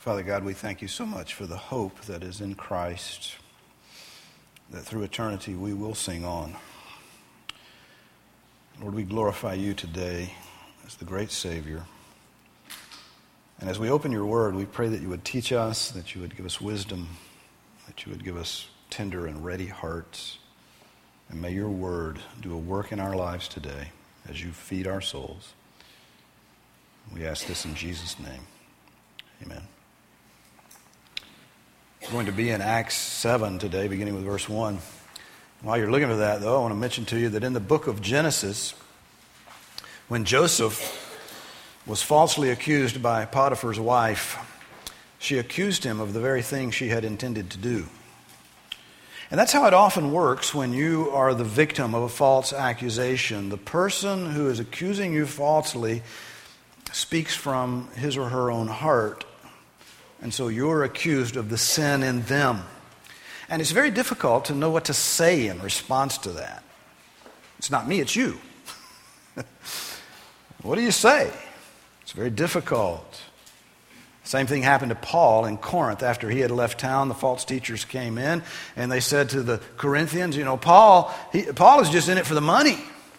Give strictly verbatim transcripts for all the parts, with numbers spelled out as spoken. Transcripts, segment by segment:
Father God, we thank you so much for the hope that is in Christ, that through eternity we will sing on. Lord, we glorify you today as the great Savior. And as we open your word, we pray that you would teach us, that you would give us wisdom, that you would give us tender and ready hearts. And may your word do a work in our lives today as you feed our souls. We ask this in Jesus' name. Amen. We're going to be in Acts seven today, beginning with verse one. While you're looking for that, though, I want to mention to you that in the book of Genesis, when Joseph was falsely accused by Potiphar's wife, she accused him of the very thing she had intended to do. And that's how it often works when you are the victim of a false accusation. The person who is accusing you falsely speaks from his or her own heart. And so you're accused of the sin in them. And it's very difficult to know what to say in response to that. It's not me, it's you. What do you say? It's very difficult. Same thing happened to Paul in Corinth. After he had left town, the false teachers came in and they said to the Corinthians, you know, Paul, he, Paul is just in it for the money.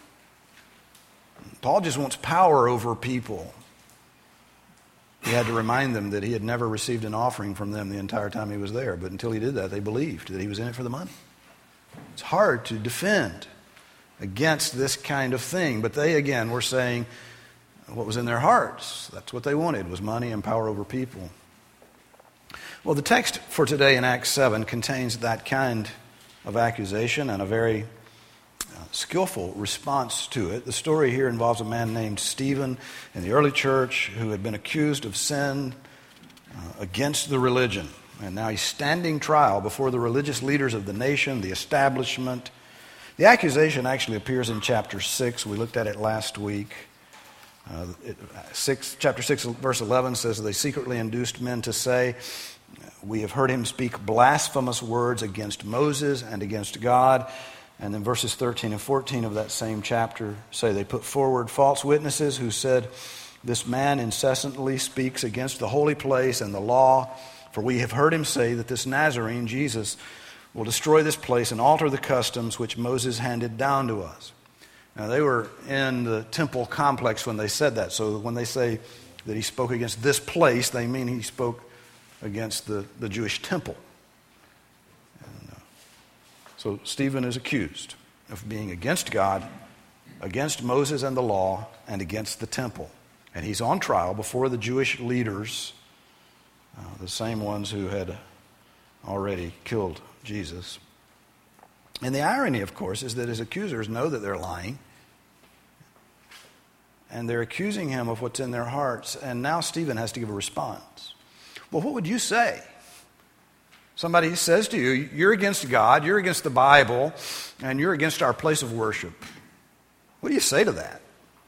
Paul just wants power over people. He had to remind them that he had never received an offering from them the entire time he was there. But until he did that, they believed that he was in it for the money. It's hard to defend against this kind of thing. But they, again, were saying what was in their hearts. That's what they wanted, was money and power over people. Well, the text for today in Acts seven contains that kind of accusation and a very skillful response to it. The story here involves a man named Stephen in the early church who had been accused of sin uh, against the religion. And now he's standing trial before the religious leaders of the nation, the establishment. The accusation actually appears in chapter six. We looked at it last week. Uh, it, six, chapter six, verse eleven says, they secretly induced men to say, we have heard him speak blasphemous words against Moses and against God. And then verses thirteen and fourteen of that same chapter say they put forward false witnesses who said, this man incessantly speaks against the holy place and the law, for we have heard him say that this Nazarene, Jesus, will destroy this place and alter the customs which Moses handed down to us. Now, they were in the temple complex when they said that. So when they say that he spoke against this place, they mean he spoke against the, the Jewish temple. And, uh, so Stephen is accused of being against God, against Moses and the law, and against the temple. And he's on trial before the Jewish leaders, uh, the same ones who had already killed Jesus. And the irony, of course, is that his accusers know that they're lying. And they're accusing him of what's in their hearts. And now Stephen has to give a response. Well, what would you say? Somebody says to you, you're against God, you're against the Bible, and you're against our place of worship. What do you say to that?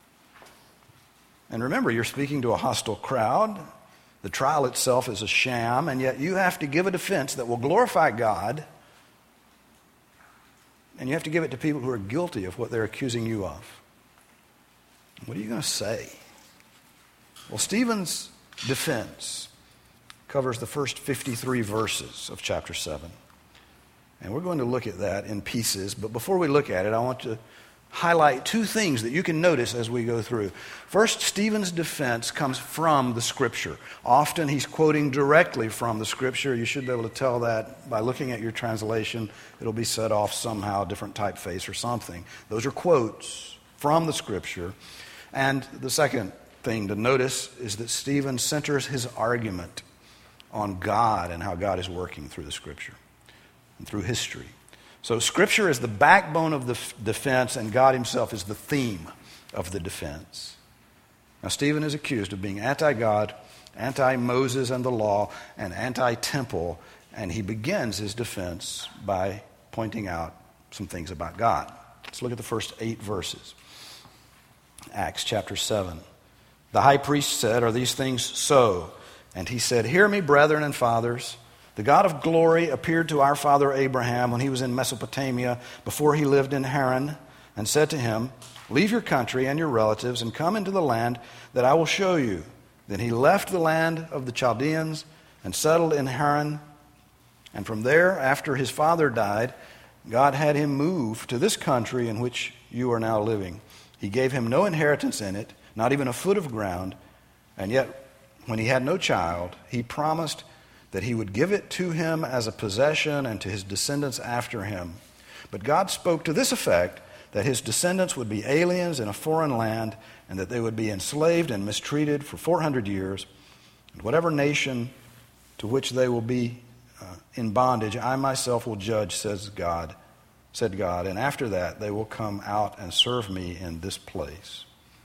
And remember, you're speaking to a hostile crowd. The trial itself is a sham, and yet you have to give a defense that will glorify God. And you have to give it to people who are guilty of what they're accusing you of. What are you going to say? Well, Stephen's defense covers the first fifty-three verses of chapter seven. And we're going to look at that in pieces. But before we look at it, I want to highlight two things that you can notice as we go through. First, Stephen's defense comes from the Scripture. Often he's quoting directly from the Scripture. You should be able to tell that by looking at your translation. It'll be set off somehow, different typeface or something. Those are quotes from the Scripture. And the second thing to notice is that Stephen centers his argument on God and how God is working through the Scripture and through history. So Scripture is the backbone of the f- defense, and God himself is the theme of the defense. Now, Stephen is accused of being anti-God, anti-Moses and the law, and anti-temple, and he begins his defense by pointing out some things about God. Let's look at the first eight verses. Acts chapter seven. The high priest said, "Are these things so?" And he said, "Hear me, brethren and fathers. The God of glory appeared to our father Abraham when he was in Mesopotamia, before he lived in Haran, and said to him, 'Leave your country and your relatives and come into the land that I will show you.' Then he left the land of the Chaldeans and settled in Haran. And from there, after his father died, God had him move to this country in which you are now living. He gave him no inheritance in it, not even a foot of ground, and yet when he had no child, he promised that he would give it to him as a possession and to his descendants after him. But God spoke to this effect, that his descendants would be aliens in a foreign land, and that they would be enslaved and mistreated for four hundred years. And whatever nation to which they will be uh, in bondage, I myself will judge, says God, said God, and after that they will come out and serve me in this place.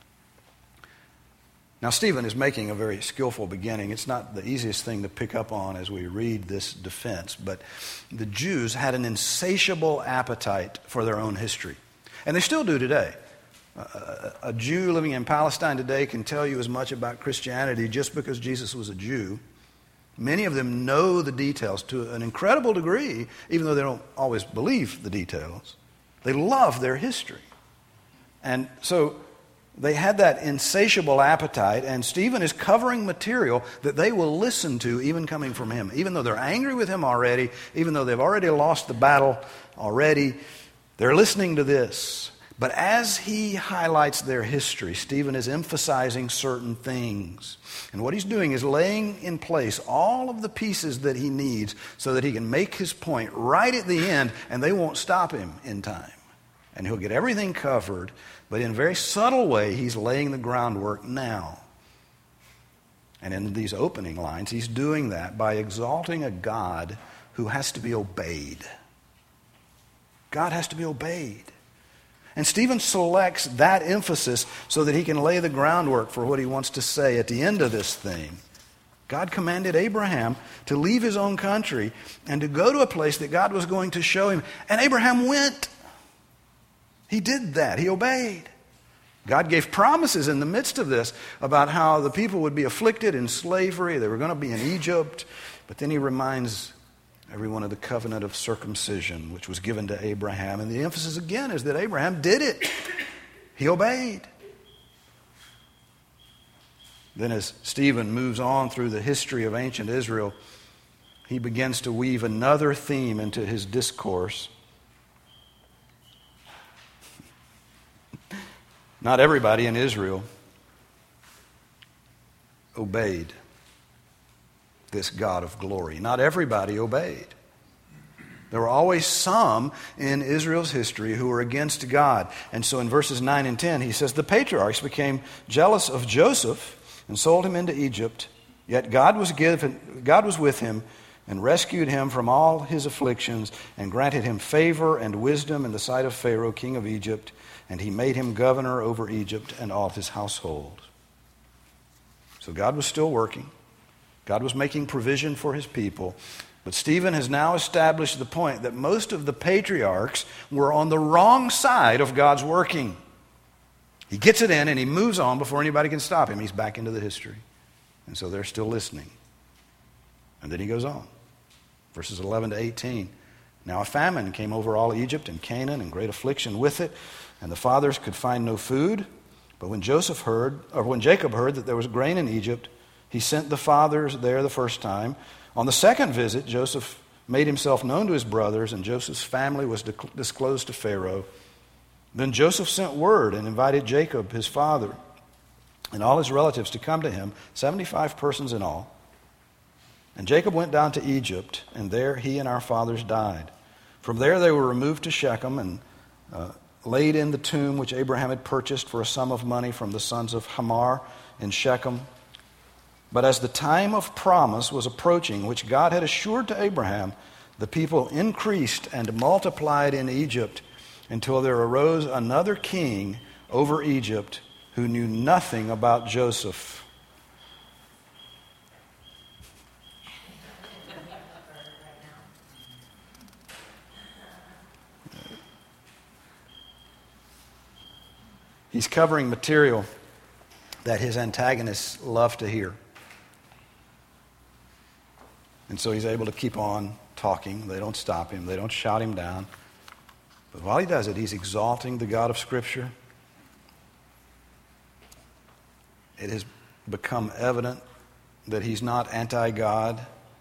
Now, Stephen is making a very skillful beginning. It's not the easiest thing to pick up on as we read this defense, but the Jews had an insatiable appetite for their own history. And they still do today. Uh, a Jew living in Palestine today can tell you as much about Christianity just because Jesus was a Jew. Many of them know the details to an incredible degree, even though they don't always believe the details. They love their history. And so they had that insatiable appetite, and Stephen is covering material that they will listen to even coming from him. Even though they're angry with him already, even though they've already lost the battle already, they're listening to this. But as he highlights their history, Stephen is emphasizing certain things. And what he's doing is laying in place all of the pieces that he needs so that he can make his point right at the end, and they won't stop him in time. And he'll get everything covered, but in a very subtle way, he's laying the groundwork now. And in these opening lines, he's doing that by exalting a God who has to be obeyed. God has to be obeyed. And Stephen selects that emphasis so that he can lay the groundwork for what he wants to say at the end of this thing. God commanded Abraham to leave his own country and to go to a place that God was going to show him. And Abraham went. He did that. He obeyed. God gave promises in the midst of this about how the people would be afflicted in slavery. They were going to be in Egypt. But then he reminds everyone of the covenant of circumcision, which was given to Abraham. And the emphasis again is that Abraham did it. He obeyed. Then as Stephen moves on through the history of ancient Israel, he begins to weave another theme into his discourse. Not everybody in Israel obeyed this God of glory. Not everybody obeyed. There were always some in Israel's history who were against God. And so in verses nine and ten, he says, the patriarchs became jealous of Joseph and sold him into Egypt. Yet God was given, God was with him and rescued him from all his afflictions and granted him favor and wisdom in the sight of Pharaoh, king of Egypt. And he made him governor over Egypt and all his household. So God was still working. God was making provision for his people. But Stephen has now established the point that most of the patriarchs were on the wrong side of God's working. He gets it in and he moves on before anybody can stop him. He's back into the history. And so they're still listening. And then he goes on. Verses eleven to eighteen. Now a famine came over all Egypt and Canaan, and great affliction with it, and the fathers could find no food. But when Joseph heard, or when Jacob heard that there was grain in Egypt, he sent the fathers there the first time. On the second visit, Joseph made himself known to his brothers, and Joseph's family was disclosed to Pharaoh. Then Joseph sent word and invited Jacob, his father, and all his relatives to come to him, seventy-five persons in all. And Jacob went down to Egypt, and there he and our fathers died. From there they were removed to Shechem and uh, laid in the tomb which Abraham had purchased for a sum of money from the sons of Hamor in Shechem. But as the time of promise was approaching, which God had assured to Abraham, the people increased and multiplied in Egypt until there arose another king over Egypt who knew nothing about Joseph. He's covering material that his antagonists love to hear. And so he's able to keep on talking. They don't stop him. They don't shout him down. But while he does it, he's exalting the God of Scripture. It has become evident that he's not anti-God,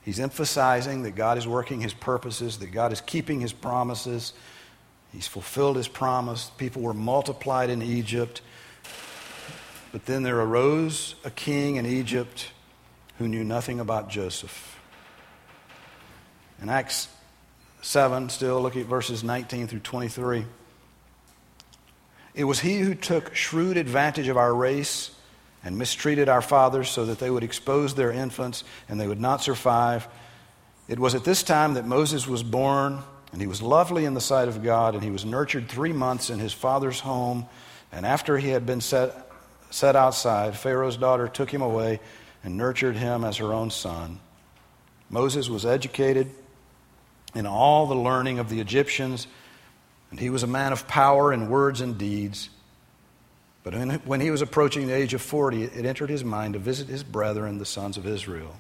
He's emphasizing that God is working his purposes, that God is keeping his promises. He's fulfilled his promise. People were multiplied in Egypt. But then there arose a king in Egypt who knew nothing about Joseph. In Acts seven, still look at verses nineteen through twenty-three. It was he who took shrewd advantage of our race and mistreated our fathers so that they would expose their infants and they would not survive. It was at this time that Moses was born, and he was lovely in the sight of God, and he was nurtured three months in his father's home. And after he had been set, set outside, Pharaoh's daughter took him away and nurtured him as her own son. Moses was educated in all the learning of the Egyptians, and he was a man of power in words and deeds. But when he was approaching the age of forty, it entered his mind to visit his brethren, the sons of Israel.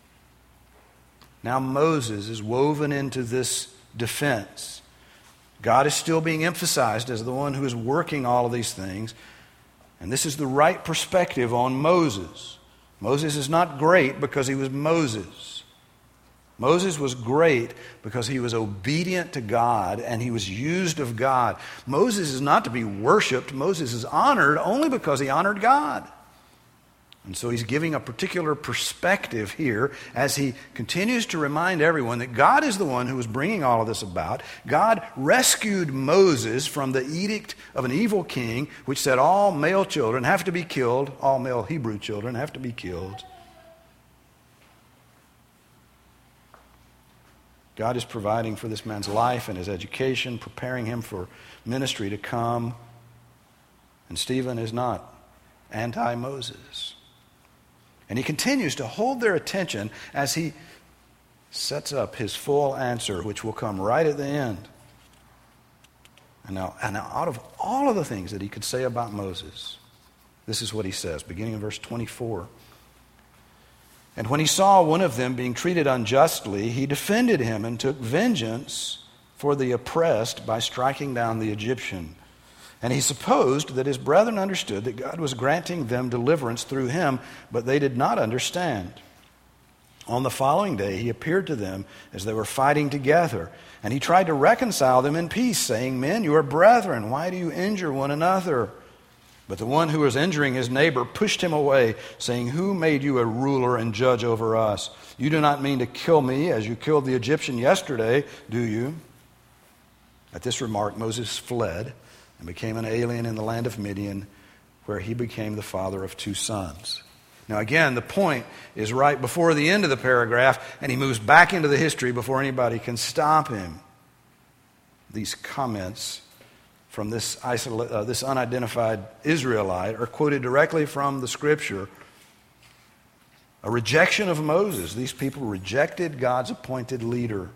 Now Moses is woven into this defense. God is still being emphasized as the one who is working all of these things. And this is the right perspective on Moses. Moses is not great because he was Moses. Moses was great because he was obedient to God and he was used of God. Moses is not to be worshiped. Moses is honored only because he honored God. And so he's giving a particular perspective here as he continues to remind everyone that God is the one who is bringing all of this about. God rescued Moses from the edict of an evil king, which said all male children have to be killed, all male Hebrew children have to be killed. God is providing for this man's life and his education, preparing him for ministry to come. And Stephen is not anti-Moses. And he continues to hold their attention as he sets up his full answer, which will come right at the end. And now, and now out of all of the things that he could say about Moses, this is what he says, beginning in verse twenty-four. And when he saw one of them being treated unjustly, he defended him and took vengeance for the oppressed by striking down the Egyptian. And he supposed that his brethren understood that God was granting them deliverance through him, but they did not understand. On the following day, he appeared to them as they were fighting together, and he tried to reconcile them in peace, saying, Men, you are brethren. Why do you injure one another? But the one who was injuring his neighbor pushed him away, saying, Who made you a ruler and judge over us? You do not mean to kill me as you killed the Egyptian yesterday, do you? At this remark, Moses fled and became an alien in the land of Midian, where he became the father of two sons. Now again, the point is right before the end of the paragraph, and he moves back into the history before anybody can stop him. These comments from this, isola- uh, this unidentified Israelite are quoted directly from the Scripture. A rejection of Moses. These people rejected God's appointed leader.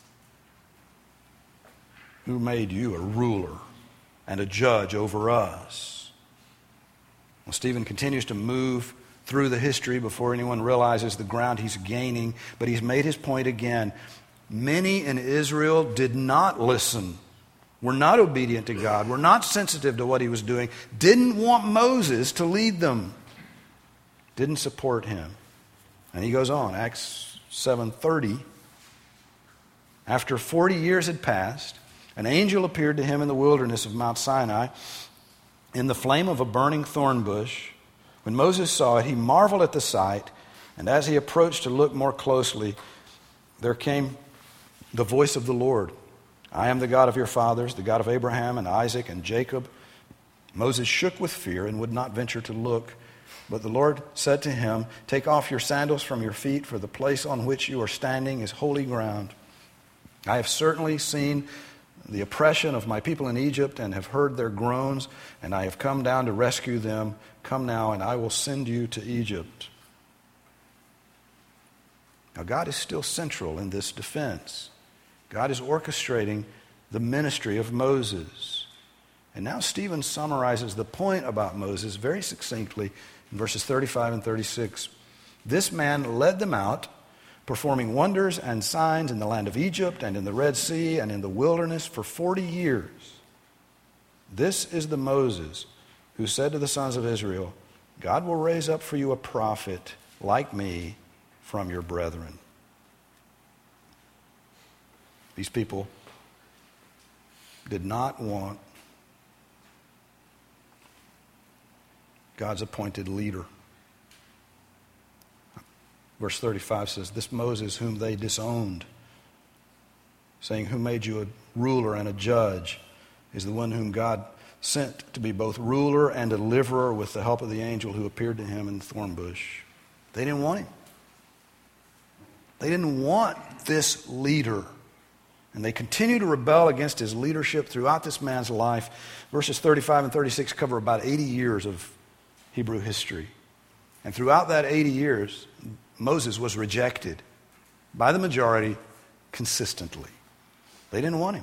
Who made you a ruler and a judge over us? Well, Stephen continues to move through the history before anyone realizes the ground he's gaining, but he's made his point again. Many in Israel did not listen, were not obedient to God, were not sensitive to what he was doing, didn't want Moses to lead them, didn't support him. And he goes on, Acts seven thirty. After forty years had passed, an angel appeared to him in the wilderness of Mount Sinai in the flame of a burning thorn bush. When Moses saw it, he marveled at the sight, and as he approached to look more closely, there came the voice of the Lord. I am the God of your fathers, the God of Abraham and Isaac and Jacob. Moses shook with fear and would not venture to look. But the Lord said to him, Take off your sandals from your feet, for the place on which you are standing is holy ground. I have certainly seen the oppression of my people in Egypt and have heard their groans, and I have come down to rescue them. Come now, and I will send you to Egypt. Now, God is still central in this defense. God is orchestrating the ministry of Moses. And now Stephen summarizes the point about Moses very succinctly in verses thirty-five and thirty-six. This man led them out, performing wonders and signs in the land of Egypt and in the Red Sea and in the wilderness for forty years. This is the Moses who said to the sons of Israel, God will raise up for you a prophet like me from your brethren. These people did not want God's appointed leader. Verse thirty-five says, this Moses whom they disowned, saying, who made you a ruler and a judge, is the one whom God sent to be both ruler and deliverer with the help of the angel who appeared to him in the thorn bush. They didn't want him. They didn't want this leader. And they continue to rebel against his leadership throughout this man's life. Verses thirty-five and thirty-six cover about eighty years of Hebrew history. And throughout that eighty years, Moses was rejected by the majority consistently. They didn't want him.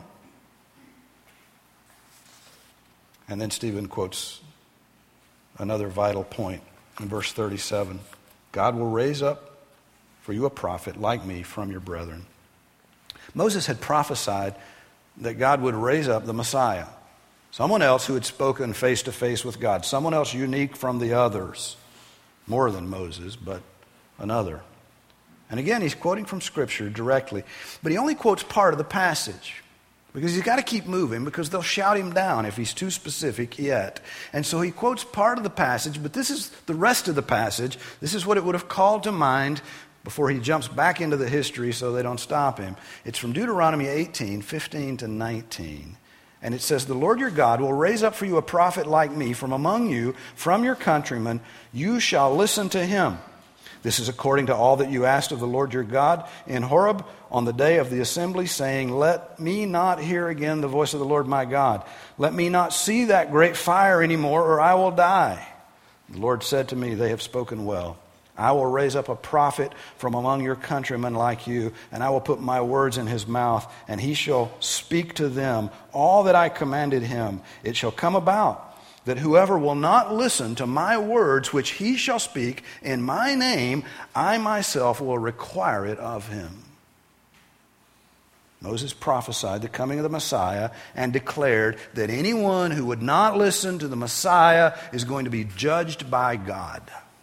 And then Stephen quotes another vital point in verse thirty-seven. God will raise up for you a prophet like me from your brethren. Moses had prophesied that God would raise up the Messiah, someone else who had spoken face to face with God, someone else unique from the others, more than Moses, but another. And again, he's quoting from Scripture directly, but he only quotes part of the passage because he's got to keep moving because they'll shout him down if he's too specific yet. And so he quotes part of the passage, but this is the rest of the passage. This is what it would have called to mind before he jumps back into the history so they don't stop him. It's from Deuteronomy eighteen, fifteen to nineteen. And it says, the Lord your God will raise up for you a prophet like me from among you, from your countrymen. You shall listen to him. This is according to all that you asked of the Lord your God in Horeb on the day of the assembly, saying, let me not hear again the voice of the Lord my God. Let me not see that great fire anymore, or I will die. The Lord said to me, they have spoken well. I will raise up a prophet from among your countrymen like you, and I will put my words in his mouth, and he shall speak to them all that I commanded him. It shall come about that whoever will not listen to my words which he shall speak in my name, I myself will require it of him. Moses prophesied the coming of the Messiah and declared that anyone who would not listen to the Messiah is going to be judged by God.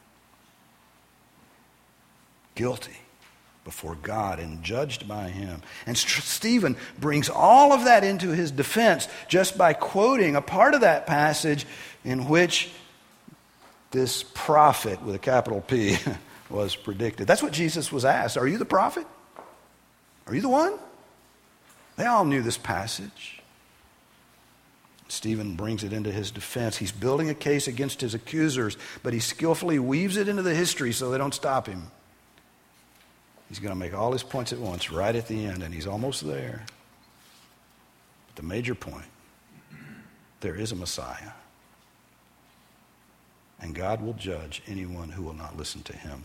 Guilty before God and judged by him. And Stephen brings all of that into his defense just by quoting a part of that passage in which this prophet with a capital P was predicted. That's what Jesus was asked. Are you the prophet? Are you the one? They all knew this passage. Stephen brings it into his defense. He's building a case against his accusers, but he skillfully weaves it into the history so they don't stop him. He's going to make all his points at once, right at the end, and he's almost there. But the major point, there is a Messiah, and God will judge anyone who will not listen to him.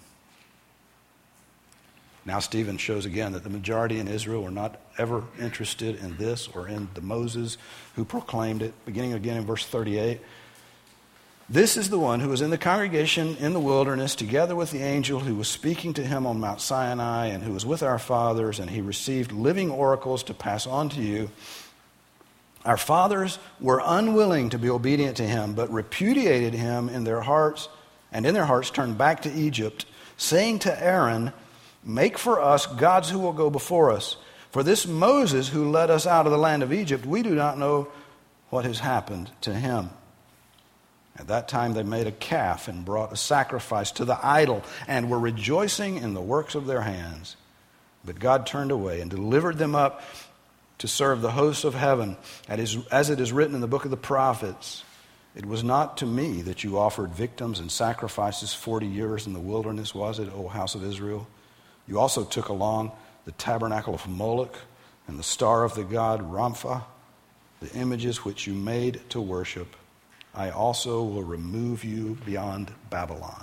Now Stephen shows again that the majority in Israel were not ever interested in this or in the Moses who proclaimed it, beginning again in verse thirty-eight. This is the one who was in the congregation in the wilderness together with the angel who was speaking to him on Mount Sinai and who was with our fathers, and he received living oracles to pass on to you. Our fathers were unwilling to be obedient to him, but repudiated him in their hearts, and in their hearts turned back to Egypt, saying to Aaron, make for us gods who will go before us. For this Moses who led us out of the land of Egypt, we do not know what has happened to him. At that time they made a calf and brought a sacrifice to the idol and were rejoicing in the works of their hands. But God turned away and delivered them up to serve the hosts of heaven. As it is written in the book of the prophets, it was not to me that you offered victims and sacrifices forty years in the wilderness, was it, O house of Israel? You also took along the tabernacle of Moloch and the star of the god Rampha, the images which you made to worship. I also will remove you beyond Babylon.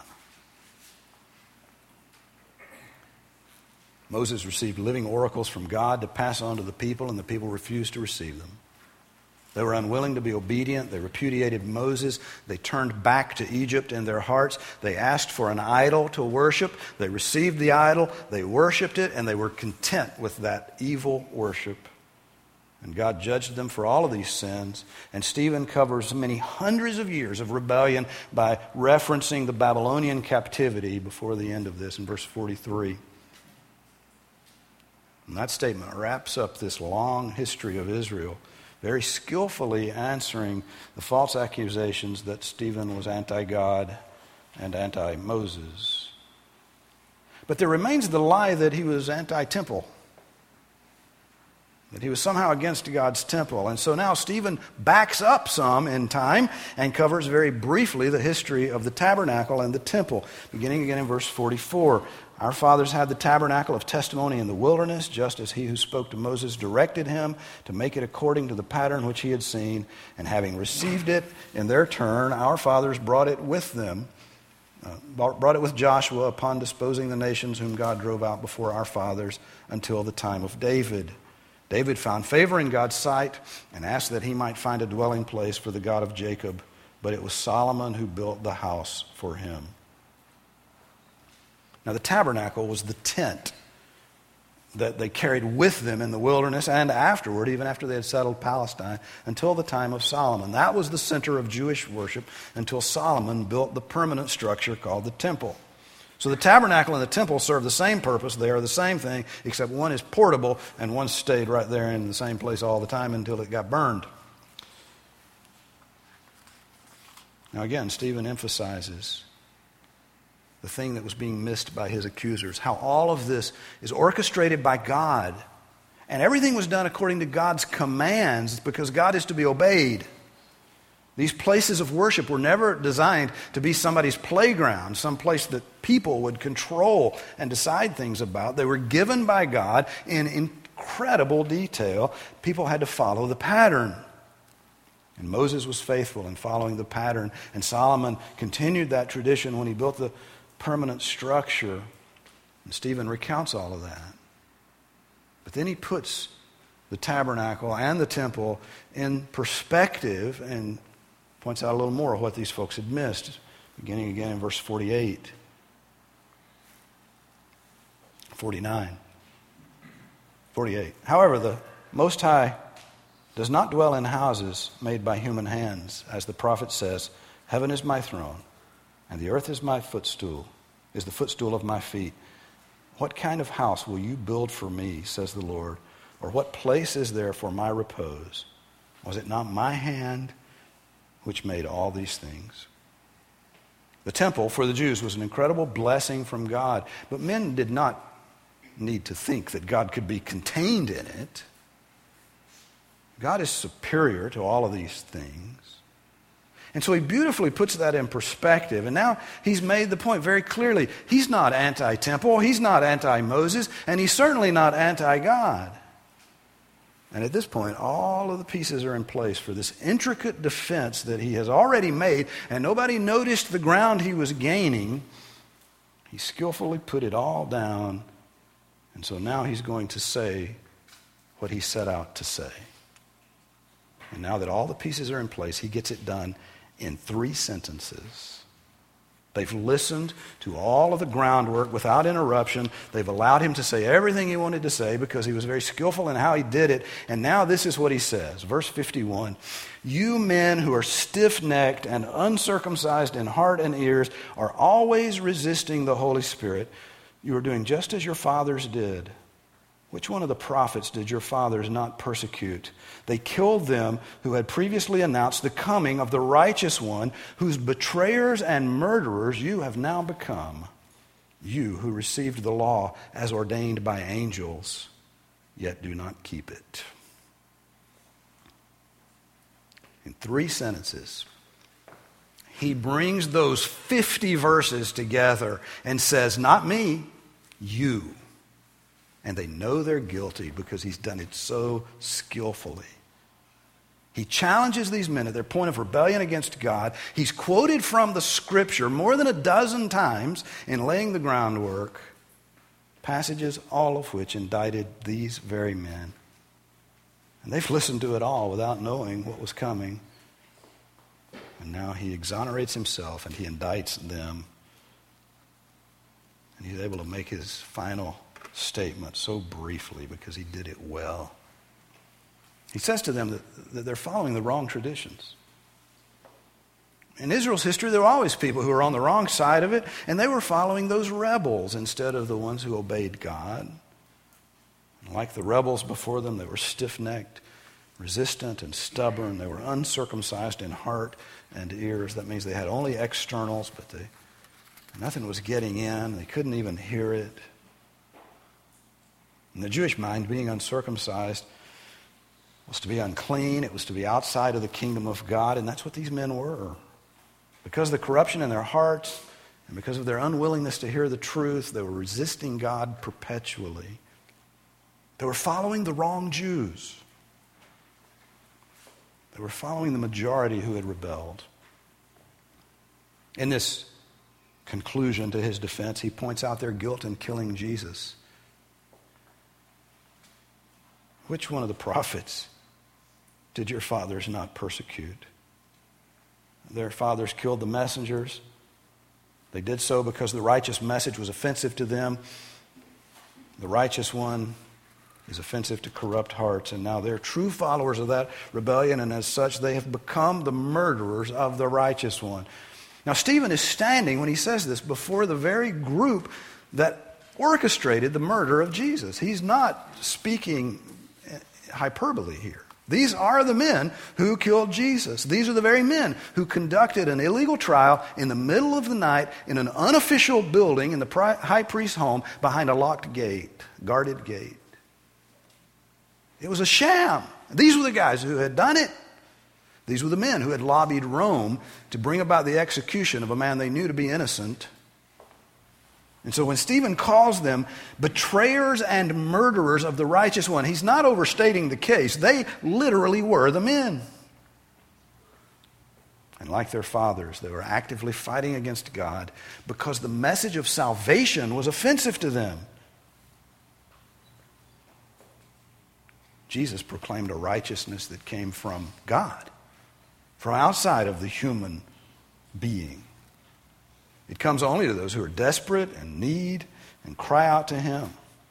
Moses received living oracles from God to pass on to the people, and the people refused to receive them. They were unwilling to be obedient. They repudiated Moses. They turned back to Egypt in their hearts. They asked for an idol to worship. They received the idol. They worshiped it, and they were content with that evil worship. And God judged them for all of these sins. And Stephen covers many hundreds of years of rebellion by referencing the Babylonian captivity before the end of this in verse forty-three. And that statement wraps up this long history of Israel, very skillfully answering the false accusations that Stephen was anti-God and anti-Moses. But there remains the lie that he was anti-temple, that he was somehow against God's temple. And so now Stephen backs up some in time and covers very briefly the history of the tabernacle and the temple, beginning again in verse forty-four. Our fathers had the tabernacle of testimony in the wilderness, just as he who spoke to Moses directed him to make it according to the pattern which he had seen. And having received it in their turn, our fathers brought it with them, uh, brought it with Joshua upon disposing the nations whom God drove out before our fathers until the time of David. David found favor in God's sight and asked that he might find a dwelling place for the God of Jacob, but it was Solomon who built the house for him. Now, the tabernacle was the tent that they carried with them in the wilderness and afterward, even after they had settled Palestine, until the time of Solomon. That was the center of Jewish worship until Solomon built the permanent structure called the temple. So the tabernacle and the temple serve the same purpose. They are the same thing, except one is portable and one stayed right there in the same place all the time until it got burned. Now again, Stephen emphasizes the thing that was being missed by his accusers, how all of this is orchestrated by God, and everything was done according to God's commands because God is to be obeyed. These places of worship were never designed to be somebody's playground, some place that people would control and decide things about. They were given by God in incredible detail. People had to follow the pattern. And Moses was faithful in following the pattern, and Solomon continued that tradition when he built the permanent structure. And Stephen recounts all of that. But then he puts the tabernacle and the temple in perspective and points out a little more of what these folks had missed, beginning again in verse forty-eight, forty-nine, forty-eight. However, the Most High does not dwell in houses made by human hands. As the prophet says, heaven is my throne, and the earth is my footstool, is the footstool of my feet. What kind of house will you build for me, says the Lord? Or what place is there for my repose? Was it not my hand which made all these things? The temple for the Jews was an incredible blessing from God, but men did not need to think that God could be contained in it. God is superior to all of these things. And so he beautifully puts that in perspective. And now he's made the point very clearly. He's not anti-temple, he's not anti-Moses, and he's certainly not anti-God. And at this point, all of the pieces are in place for this intricate defense that he has already made, and nobody noticed the ground he was gaining. He skillfully put it all down, and so now he's going to say what he set out to say. And now that all the pieces are in place, he gets it done in three sentences. They've listened to all of the groundwork without interruption. They've allowed him to say everything he wanted to say because he was very skillful in how he did it. And now this is what he says. Verse fifty-one, you men who are stiff-necked and uncircumcised in heart and ears are always resisting the Holy Spirit. You are doing just as your fathers did. Which one of the prophets did your fathers not persecute? They killed them who had previously announced the coming of the righteous one, whose betrayers and murderers you have now become. You who received the law as ordained by angels, yet do not keep it. In three sentences, he brings those fifty verses together and says, not me, you. And they know they're guilty because he's done it so skillfully. He challenges these men at their point of rebellion against God. He's quoted from the Scripture more than a dozen times in laying the groundwork, passages all of which indicted these very men. And they've listened to it all without knowing what was coming. And now he exonerates himself and he indicts them. And he's able to make his final statement so briefly because he did it well. He says to them that, that they're following the wrong traditions. In Israel's history, there were always people who were on the wrong side of it, and they were following those rebels instead of the ones who obeyed God. Like the rebels before them, they were stiff-necked, resistant, and stubborn. They were uncircumcised in heart and ears. That means they had only externals, but they, nothing was getting in. They couldn't even hear it. In the Jewish mind, being uncircumcised was to be unclean. It was to be outside of the kingdom of God, and that's what these men were. Because of the corruption in their hearts and because of their unwillingness to hear the truth, they were resisting God perpetually. They were following the wrong Jews. They were following the majority who had rebelled. In this conclusion to his defense, he points out their guilt in killing Jesus. Which one of the prophets did your fathers not persecute? Their fathers killed the messengers. They did so because the righteous message was offensive to them. The righteous one is offensive to corrupt hearts, and now they're true followers of that rebellion, and as such they have become the murderers of the righteous one. Now Stephen is standing, when he says this, before the very group that orchestrated the murder of Jesus. He's not speaking hyperbole here. These are the men who killed Jesus. These are the very men who conducted an illegal trial in the middle of the night in an unofficial building in the high priest's home behind a locked gate, guarded gate. It was a sham. These were the guys who had done it. These were the men who had lobbied Rome to bring about the execution of a man they knew to be innocent. And so when Stephen calls them betrayers and murderers of the righteous one, he's not overstating the case. They literally were the men. And like their fathers, they were actively fighting against God because the message of salvation was offensive to them. Jesus proclaimed a righteousness that came from God, from outside of the human being. It comes only to those who are desperate and need and cry out to Him.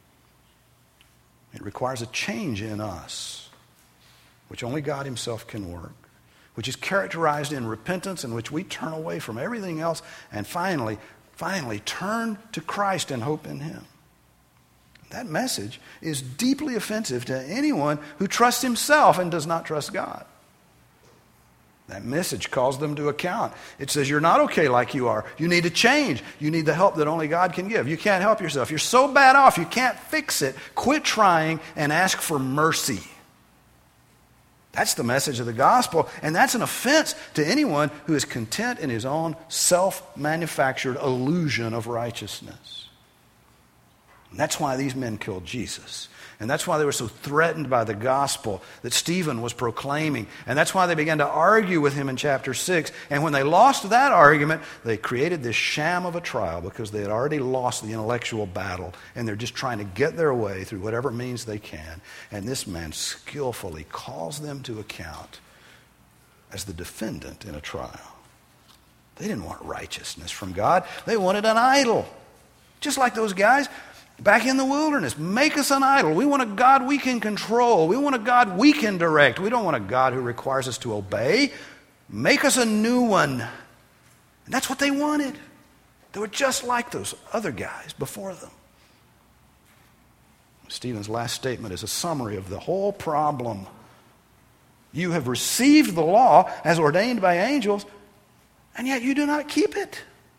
It requires a change in us, which only God Himself can work, which is characterized in repentance in which we turn away from everything else and finally, finally turn to Christ and hope in Him. That message is deeply offensive to anyone who trusts himself and does not trust God. That message calls them to account. It says you're not okay like you are. You need to change. You need the help that only God can give. You can't help yourself. You're so bad off you can't fix it. Quit trying and ask for mercy. That's the message of the gospel, and that's an offense to anyone who is content in his own self-manufactured illusion of righteousness. And that's why these men killed Jesus. And that's why they were so threatened by the gospel that Stephen was proclaiming. And that's why they began to argue with him in chapter six. And when they lost that argument, they created this sham of a trial because they had already lost the intellectual battle. And they're just trying to get their way through whatever means they can. And this man skillfully calls them to account as the defendant in a trial. They didn't want righteousness from God. They wanted an idol. Just like those guys back in the wilderness. Make us an idol. We want a God we can control. We want a God we can direct. We don't want a God who requires us to obey. Make us a new one. And that's what they wanted. They were just like those other guys before them. Stephen's last statement is a summary of the whole problem. You have received the law as ordained by angels, and yet you do not keep it.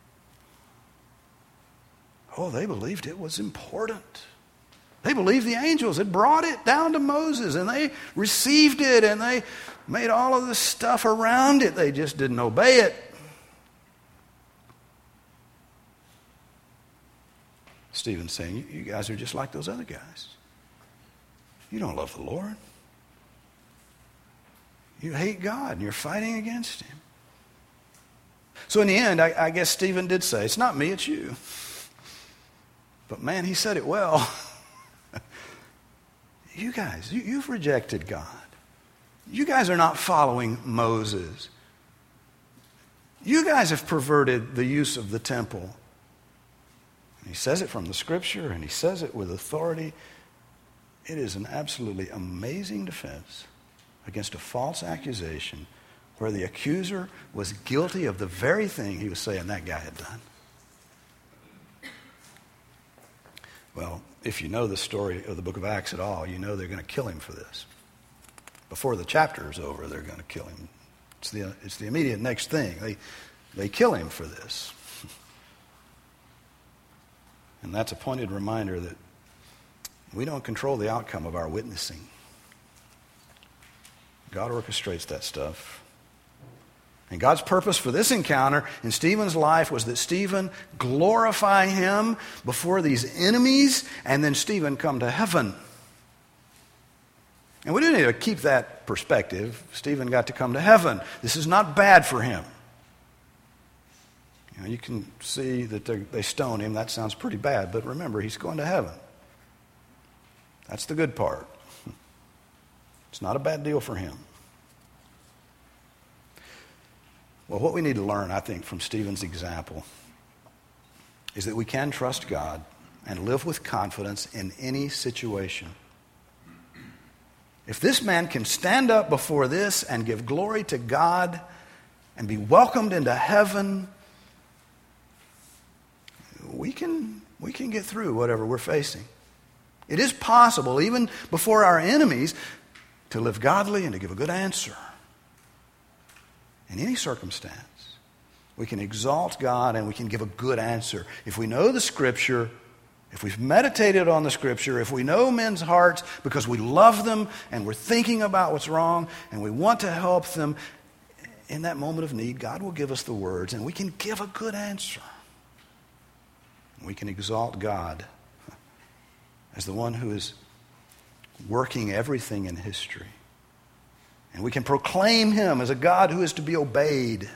Oh, they believed it was important. They believed the angels had brought it down to Moses, and they received it, and they made all of this stuff around it. They just didn't obey it. Stephen's saying, you guys are just like those other guys. You don't love the Lord. You hate God, and you're fighting against Him. So in the end, I, I guess Stephen did say, it's not me, it's you. But man, he said it well. You guys, you, you've rejected God. You guys are not following Moses. You guys have perverted the use of the temple. And he says it from the Scripture, and he says it with authority. It is an absolutely amazing defense against a false accusation where the accuser was guilty of the very thing he was saying that guy had done. Well, if you know the story of the book of Acts at all, you know they're going to kill him for this. Before the chapter is over, they're going to kill him. It's the, it's the immediate next thing. They, they kill him for this. And that's a pointed reminder that we don't control the outcome of our witnessing. God orchestrates that stuff. And God's purpose for this encounter in Stephen's life was that Stephen glorify him before these enemies, and then Stephen come to heaven. And we do need to keep that perspective. Stephen got to come to heaven. This is not bad for him. You know, you can see that they stone him. That sounds pretty bad. But remember, he's going to heaven. That's the good part. It's not a bad deal for him. Well, what we need to learn, I think, from Stephen's example is that we can trust God and live with confidence in any situation. If this man can stand up before this and give glory to God and be welcomed into heaven, we can, we can get through whatever we're facing. It is possible, even before our enemies, to live godly and to give a good answer. In any circumstance, we can exalt God and we can give a good answer. If we know the Scripture, if we've meditated on the Scripture, if we know men's hearts because we love them and we're thinking about what's wrong and we want to help them, in that moment of need, God will give us the words and we can give a good answer. We can exalt God as the one who is working everything in history. And we can proclaim him as a God who is to be obeyed.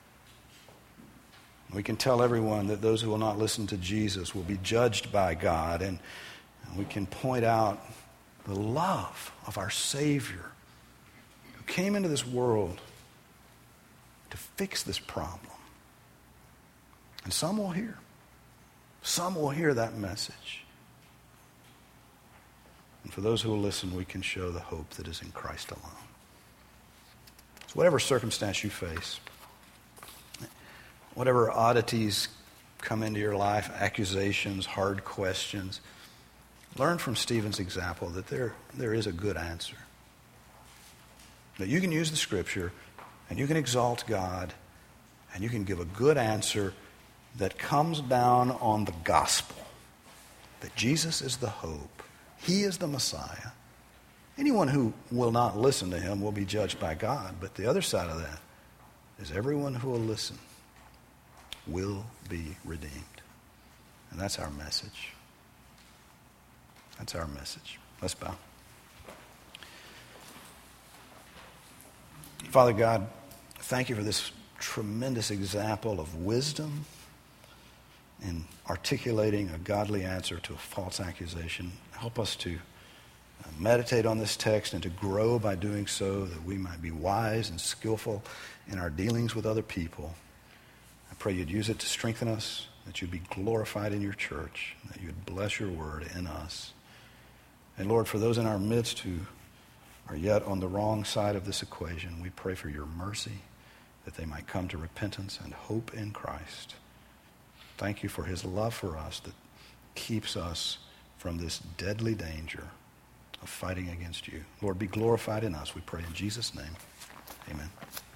We can tell everyone that those who will not listen to Jesus will be judged by God. And we can point out the love of our Savior who came into this world to fix this problem. And some will hear. Some will hear that message. And for those who will listen, we can show the hope that is in Christ alone. So whatever circumstance you face, whatever oddities come into your life, accusations, hard questions, learn from Stephen's example that there, there is a good answer. That you can use the Scripture and you can exalt God and you can give a good answer that comes down on the gospel. That Jesus is the hope. He is the Messiah. Anyone who will not listen to him will be judged by God. But the other side of that is everyone who will listen will be redeemed. And that's our message. That's our message. Let's bow. Father God, thank you for this tremendous example of wisdom in articulating a godly answer to a false accusation. Help us to meditate on this text and to grow by doing so, that we might be wise and skillful in our dealings with other people. I pray you'd use it to strengthen us, that you'd be glorified in your church, that you'd bless your word in us. And Lord, for those in our midst who are yet on the wrong side of this equation, we pray for your mercy, that they might come to repentance and hope in Christ. Thank you for his love for us that keeps us from this deadly danger of fighting against you. Lord, be glorified in us, we pray in Jesus' name. Amen.